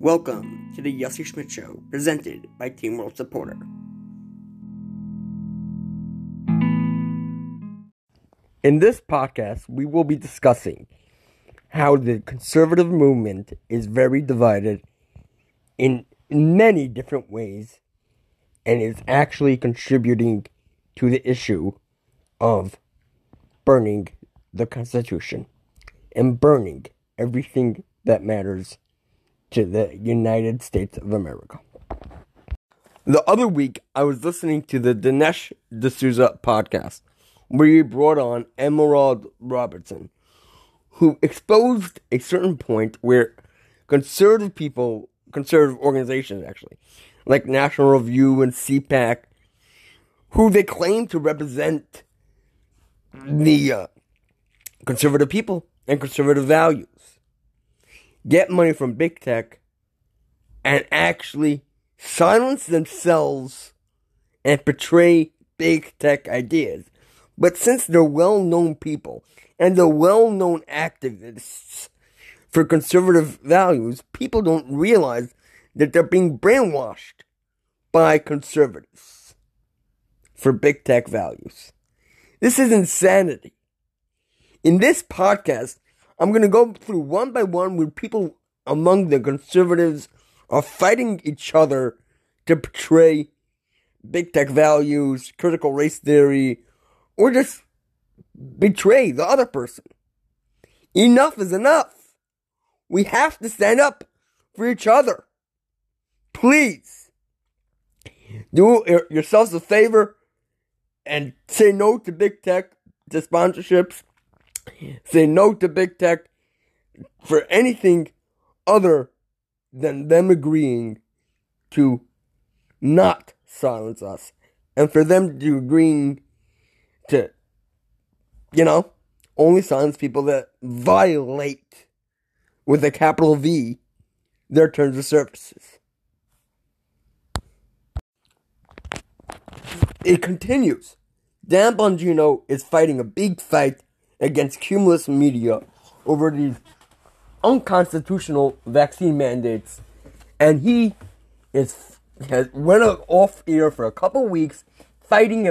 Welcome to the Yossi Schmidt Show, presented by Team World Supporter. In this podcast, we will be discussing how the conservative movement is very divided in many different ways and is actually contributing to the issue of burning the Constitution and burning everything that matters to the United States of America. The other week, I was listening to the Dinesh D'Souza podcast, where he brought on Emerald Robertson, who exposed a certain point where conservative organizations actually, like National Review and CPAC, who they claim to represent the conservative people and conservative values, get money from big tech and actually silence themselves and portray big tech ideas. But since they're well-known people and they're well-known activists for conservative values, people don't realize that they're being brainwashed by conservatives for big tech values. This is insanity. In this podcast, I'm going to go through one by one where people among the conservatives are fighting each other to portray big tech values, critical race theory, or just betray the other person. Enough is enough. We have to stand up for each other. Please, do yourselves a favor and say no to big tech, to sponsorships. Say no to big tech for anything other than them agreeing to not silence us. And for them to agreeing to, only silence people that violate, with a capital V, their terms of services. It continues. Dan Bongino is fighting a big fight against Cumulus Media over these unconstitutional vaccine mandates, and he has went off air for a couple weeks, fighting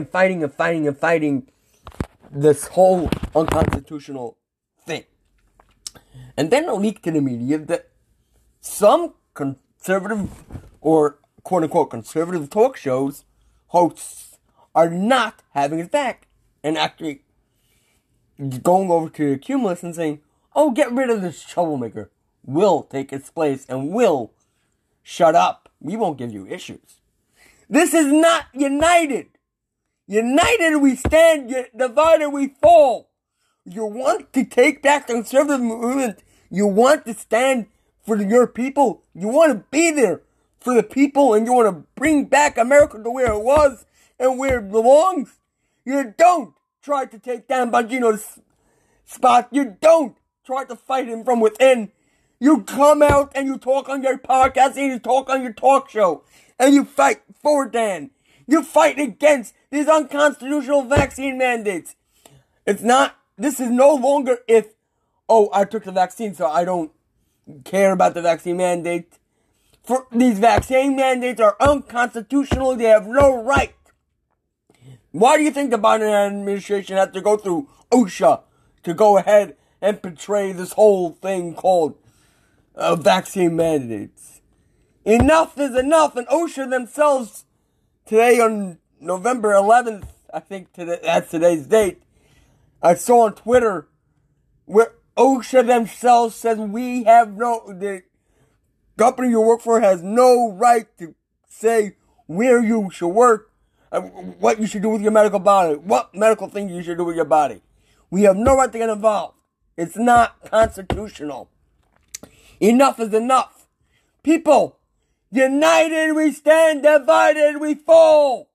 this whole unconstitutional thing. And then it leaked to the media that some conservative or quote-unquote conservative talk shows hosts are not having it back and actually going over to Cumulus and saying, oh, get rid of this troublemaker. We'll take its place and we'll shut up. We won't give you issues. This is not united. United we stand, divided we fall. You want to take back the conservative movement. You want to stand for your people. You want to be there for the people, and you want to bring back America to where it was and where it belongs. You don't try to take down Bongino's spot. You don't try to fight him from within. You come out and you talk on your podcast and you talk on your talk show. And you fight for Dan. You fight against these unconstitutional vaccine mandates. This is no longer I took the vaccine so I don't care about the vaccine mandate. For these vaccine mandates are unconstitutional. They have no right. Why do you think the Biden administration had to go through OSHA to go ahead and portray this whole thing called vaccine mandates? Enough is enough, and OSHA themselves, today on November 11th, I think that's today's date, I saw on Twitter where OSHA themselves says the company you work for has no right to say where you should work, what you should do with your medical body, what medical thing you should do with your body. We have no right to get involved. It's not constitutional. Enough is enough. People, united we stand, divided we fall.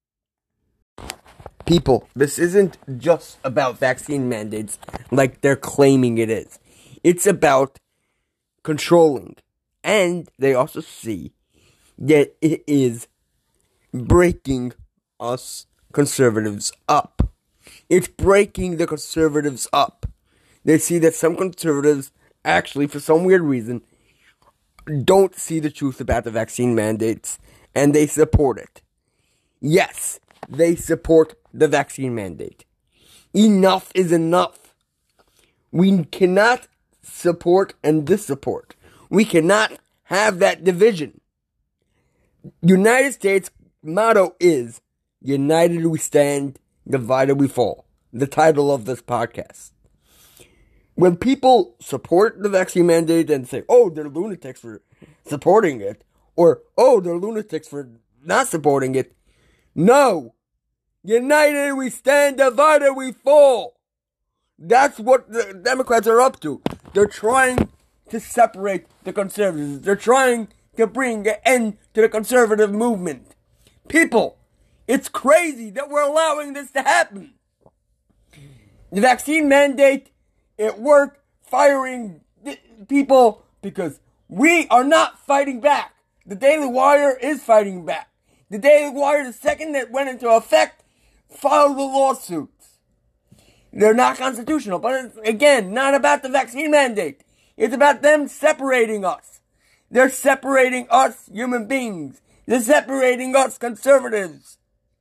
People, this isn't just about vaccine mandates like they're claiming it is. It's about controlling. And they also see that it is breaking us conservatives up. It's breaking the conservatives up. They see that some conservatives actually, for some weird reason, don't see the truth about the vaccine mandates, and they support it. Yes, they support the vaccine mandate. Enough is enough. We cannot support and dissupport. We cannot have that division. United States motto is, united we stand, divided we fall. The title of this podcast. When people support the vaccine mandate and say, oh, they're lunatics for supporting it, or, oh, they're lunatics for not supporting it, no. United we stand, divided we fall. That's what the Democrats are up to. They're trying to separate the conservatives. They're trying to bring an end to the conservative movement. People, it's crazy that we're allowing this to happen. The vaccine mandate, it worked firing people because we are not fighting back. The Daily Wire is fighting back. The Daily Wire, the second that went into effect, filed the lawsuits. They're not constitutional, but it's, again, not about the vaccine mandate. It's about them separating us. They're separating us human beings. They're separating us conservatives.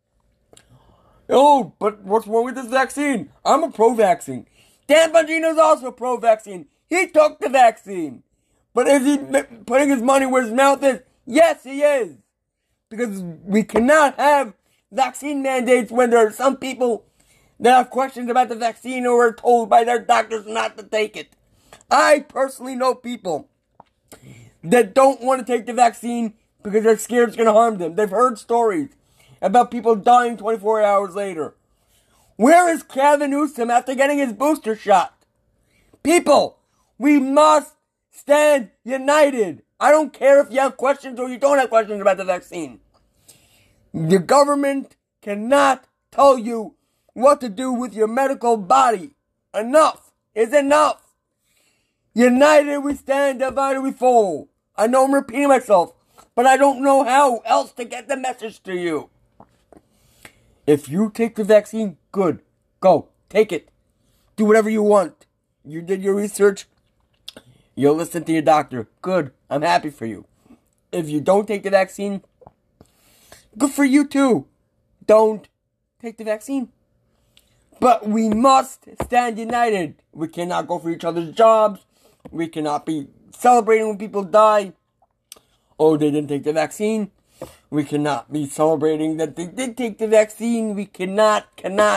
Oh, but what's wrong with this vaccine? I'm a pro-vaccine. Dan Bongino's also pro-vaccine. He took the vaccine. But is he putting his money where his mouth is? Yes, he is. Because we cannot have vaccine mandates when there are some people that have questions about the vaccine or are told by their doctors not to take it. I personally know people that don't want to take the vaccine because they're scared it's going to harm them. They've heard stories about people dying 24 hours later. Where is Gavin Newsom after getting his booster shot? People, we must stand united. I don't care if you have questions or you don't have questions about the vaccine. The government cannot tell you what to do with your medical body. Enough is enough. United we stand, divided we fall. I know I'm repeating myself, but I don't know how else to get the message to you. If you take the vaccine, good. Go. Take it. Do whatever you want. You did your research. You'll listen to your doctor. Good. I'm happy for you. If you don't take the vaccine, good for you too. Don't take the vaccine. But we must stand united. We cannot go for each other's jobs. We cannot be celebrating when people die. Oh, they didn't take the vaccine. We cannot be celebrating that they did take the vaccine. We cannot.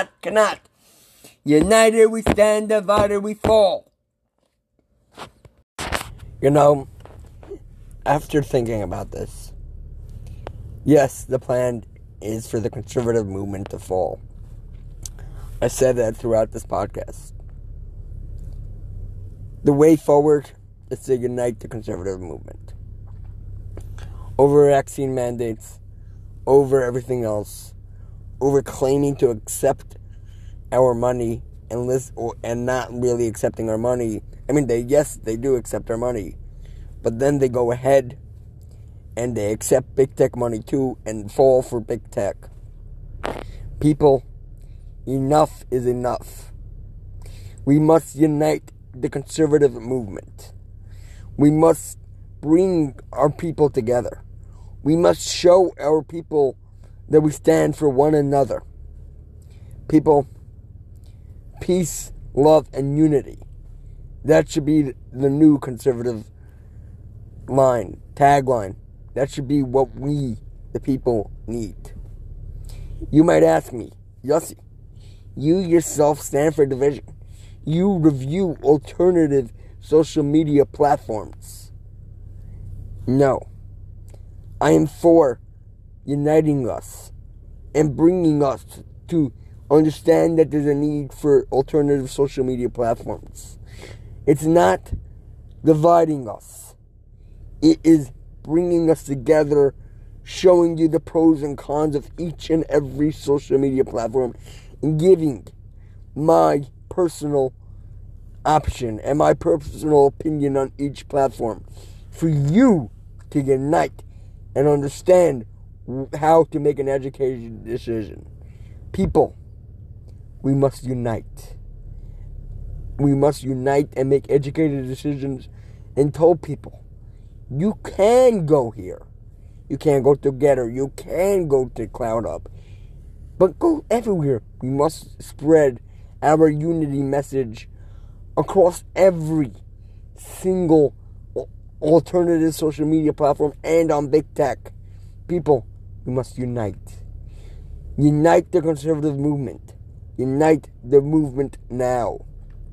United we stand, divided we fall. You know, after thinking about this, yes, the plan is for the conservative movement to fall. I said that throughout this podcast. The way forward is to unite the conservative movement. Over vaccine mandates, over everything else, over claiming to accept our money and not really accepting our money. I mean, they do accept our money, but then they go ahead and they accept big tech money too and fall for big tech. People, enough is enough. We must unite the conservative movement. We must bring our people together. We must show our people that we stand for one another. People, peace, love, and unity. That should be the new conservative tagline. That should be what we, the people, need. You might ask me, Yossi, you yourself stand for division. You review alternative social media platforms. No. I am for uniting us and bringing us to understand that there's a need for alternative social media platforms. It's not dividing us. It is bringing us together, showing you the pros and cons of each and every social media platform, and giving my personal option and my personal opinion on each platform for you to unite and understand how to make an educated decision. People, we must unite. We must unite and make educated decisions and tell people You can go here. You can go to Getter. You can go to CloudHub. But go everywhere. We must spread our unity message across every single alternative social media platform and on big tech. People, we must unite. Unite the conservative movement. Unite the movement now.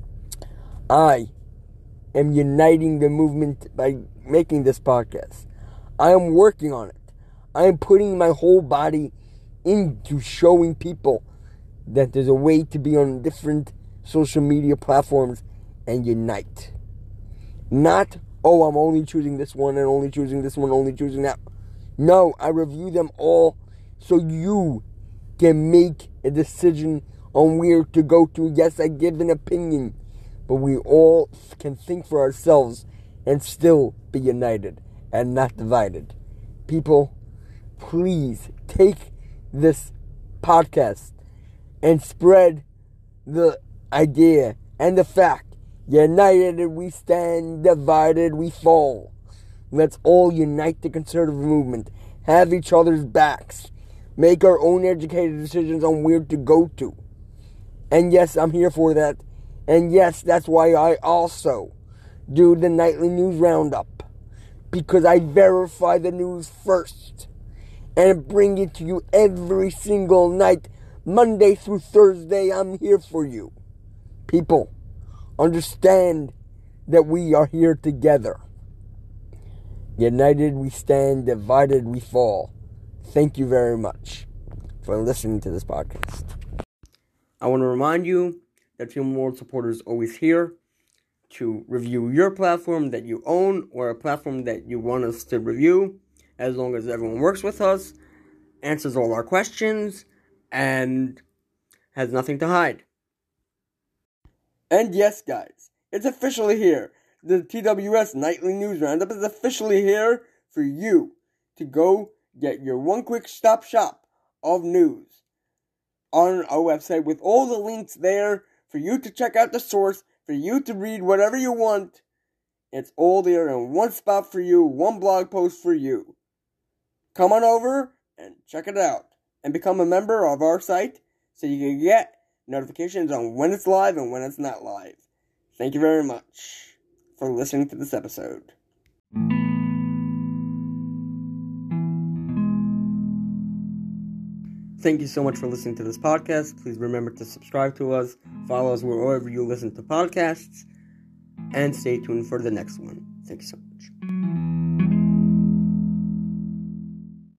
I am uniting the movement by making this podcast. I am working on it. I am putting my whole body into showing people that there's a way to be on different social media platforms and unite. Not, oh, I'm only choosing this one and only choosing this one, only choosing that. No, I review them all so you can make a decision on where to go to. Yes, I give an opinion, but we all can think for ourselves and still be united and not divided. People, please take this podcast and spread the idea and the fact: united we stand, divided we fall. Let's all unite the conservative movement, have each other's backs, make our own educated decisions on where to go to. And yes, I'm here for that. And yes, that's why I also do the nightly news roundup, because I verify the news first and bring it to you every single night, Monday through Thursday. I'm here for you. People, understand that we are here together. United we stand, divided we fall. Thank you very much for listening to this podcast. I want to remind you that Film World Support is always here to review your platform that you own or a platform that you want us to review, as long as everyone works with us, answers all our questions, and has nothing to hide. And yes, guys, it's officially here. The TWS Nightly News Roundup is officially here for you to go get your one quick stop shop of news on our website, with all the links there for you to check out the source, for you to read whatever you want. It's all there in one spot for you, one blog post for you. Come on over and check it out and become a member of our site so you can get notifications on when it's live and when it's not live. Thank you very much for listening to this episode. Thank you so much for listening to this podcast. Please remember to subscribe to us, follow us wherever you listen to podcasts, and stay tuned for the next one. Thank you so much.